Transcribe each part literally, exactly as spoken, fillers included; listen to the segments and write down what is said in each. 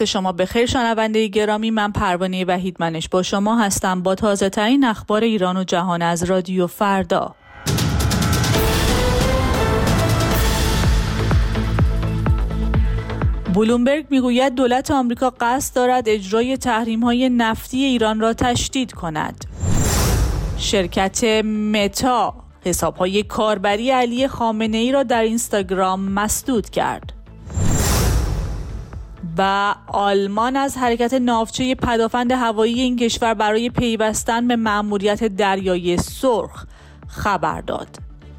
به شما بخیر شنونده گرامی، من پروانه وحیدمنش با شما هستم با تازه ترین اخبار ایران و جهان از رادیو فردا. بلومبرگ میگوید دولت آمریکا قصد دارد اجرای تحریم‌های نفتی ایران را تشدید کند. شرکت متا حساب‌های کاربری علی خامنه‌ای را در اینستاگرام مسدود کرد. و آلمان از حرکت ناوچه پدافند هوایی این کشور برای پیوستن به مأموریت دریای سرخ خبر داد.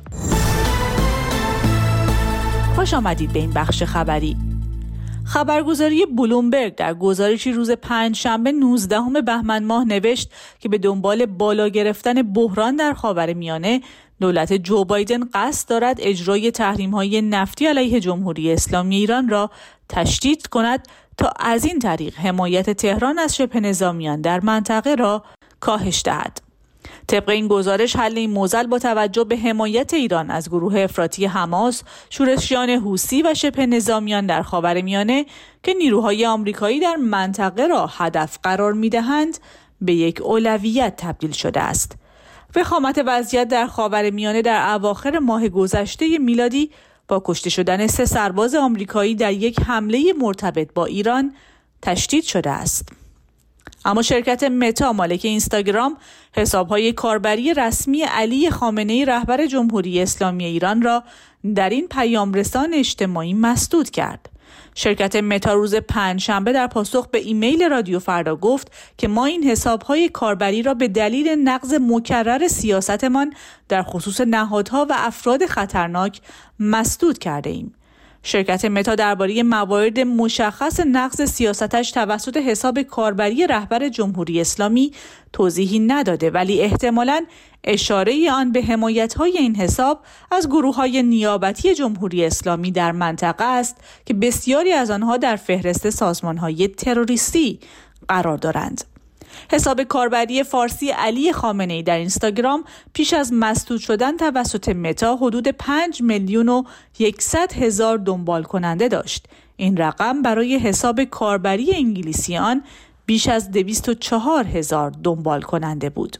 خوش آمدید به این بخش خبری. خبرگزاری بلومبرگ در گزارشی روز پنجشنبه نوزدهم بهمن ماه نوشت که به دنبال بالا گرفتن بحران در خاورمیانه دولت جو بایدن قصد دارد اجرای تحریم‌های نفتی علیه جمهوری اسلامی ایران را تشدید کند تا از این طریق حمایت تهران از شبه نظامیان در منطقه را کاهش دهد. طبق این گزارش حل این معضل با توجه به حمایت ایران از گروه افراطی حماس، شورشیان حوثی و شبه نظامیان در خاورمیانه که نیروهای آمریکایی در منطقه را هدف قرار می‌دهند به یک اولویت تبدیل شده است. وخامت وضعیت در خاورمیانه در اواخر ماه گذشته میلادی با کشته شدن سه سرباز آمریکایی در یک حمله مرتبط با ایران تشدید شده است. اما شرکت متا مالک اینستاگرام حساب‌های کاربری رسمی علی خامنه‌ای رهبر جمهوری اسلامی ایران را در این پیامرسان اجتماعی مسدود کرد. شرکت متا روز پنجشنبه در پاسخ به ایمیل رادیو فردا گفت که ما این حساب‌های کاربری را به دلیل نقض مکرر سیاستمان در خصوص نهادها و افراد خطرناک مسدود کرده ایم. شرکت متا درباره موارد مشخص نقض سیاستش توسط حساب کاربری رهبر جمهوری اسلامی توضیحی نداده، ولی احتمالاً اشاره آن به حمایت‌های این حساب از گروه‌های نیابتی جمهوری اسلامی در منطقه است که بسیاری از آنها در فهرست سازمان‌های تروریستی قرار دارند. حساب کاربری فارسی علی خامنه‌ای در اینستاگرام پیش از مسدود شدن توسط متا حدود پنج میلیون و صد هزار دنبال کننده داشت. این رقم برای حساب کاربری انگلیسی آن بیش از دویست و چهار هزار دنبال کننده بود.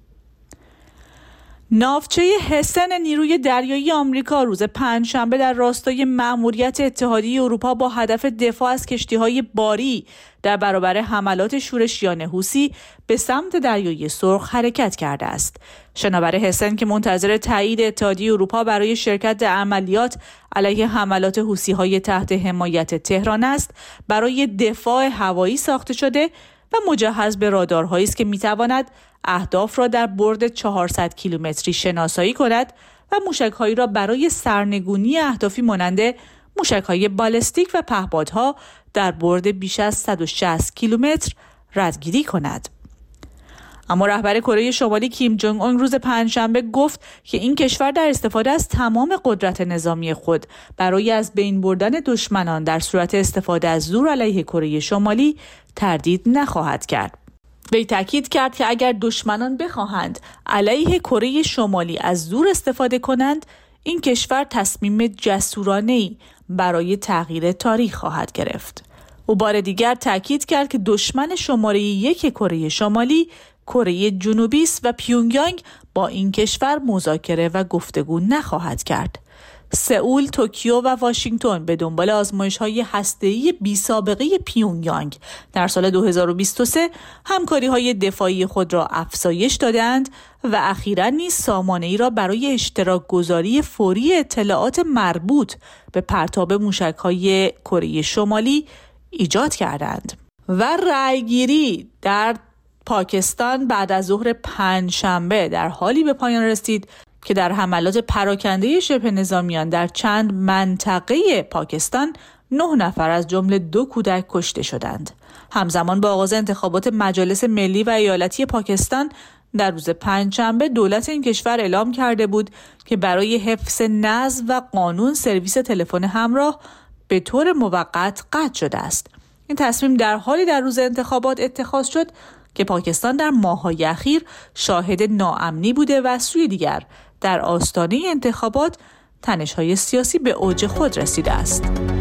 ناوچه هسن نیروی دریایی آمریکا روز پنجشنبه در راستای مأموریت اتحادیه اروپا با هدف دفاع از کشتی‌های باری در برابر حملات شورشیان حوثی به سمت دریای سرخ حرکت کرده است. شناور هسن که منتظر تایید اتحادیه اروپا برای شرکت در عملیات علیه حملات حوثی‌های تحت حمایت تهران است، برای دفاع هوایی ساخته شده و مجهز به رادارهایی است که می‌تواند اهداف را در برد چهارصد کیلومتری شناسایی کند و موشک‌هایی را برای سرنگونی اهدافی مانند موشک‌های بالستیک و پهپادها در برد بیش از صد و شصت کیلومتر ردگیری کند. اما رهبر کره شمالی کیم جونگ اون روز پنجشنبه گفت که این کشور در استفاده از تمام قدرت نظامی خود برای از بین بردن دشمنان در صورت استفاده از زور علیه کره شمالی تردید نخواهد کرد. وی تاکید کرد که اگر دشمنان بخواهند علیه کره شمالی از زور استفاده کنند، این کشور تصمیم جسورانه‌ای برای تغییر تاریخ خواهد گرفت. او بار دیگر تاکید کرد که دشمن شماره یک کره شمالی کره جنوبی است و پیونگیانگ با این کشور مذاکره و گفتگو نخواهد کرد. سئول، توکیو و واشنگتن به دنبال آزمایش‌های هسته‌ای بی‌سابقه پیونگیانگ در سال دو هزار و بیست و سه همکاری‌های دفاعی خود را افزایش دادند و اخیراً نیز سامانه‌ای را برای اشتراک گذاری فوری اطلاعات مربوط به پرتاب موشک‌های کره شمالی ایجاد کردند. و رأیگیری در پاکستان بعد از ظهر پنجشنبه در حالی به پایان رسید که در حملات پراکنده شبه نظامیان در چند منطقه پاکستان نه نفر از جمله دو کودک کشته شدند. همزمان با آغاز انتخابات مجالس ملی و ایالتی پاکستان در روز پنجشنبه دولت این کشور اعلام کرده بود که برای حفظ نظم و قانون سرویس تلفن همراه به طور موقت قطع شده است. این تصمیم در حالی در روز انتخابات اتخاذ شد که پاکستان در ماه‌های اخیر شاهد ناامنی بوده و از سوی دیگر در آستانه انتخابات تنش‌های سیاسی به اوج خود رسیده است.